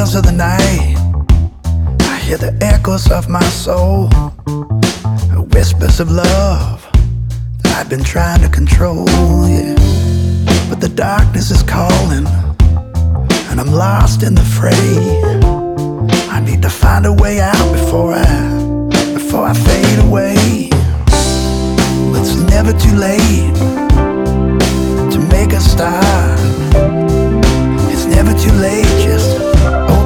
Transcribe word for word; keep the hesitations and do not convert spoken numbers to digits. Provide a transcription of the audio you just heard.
hours of the night, I hear the echoes of my soul, whispers of love that I've been trying to control, yeah. But the darkness is calling, and I'm lost in the fray. I need to find a way out before I, before I fade away. It's never too late to make a start. It's never too late, just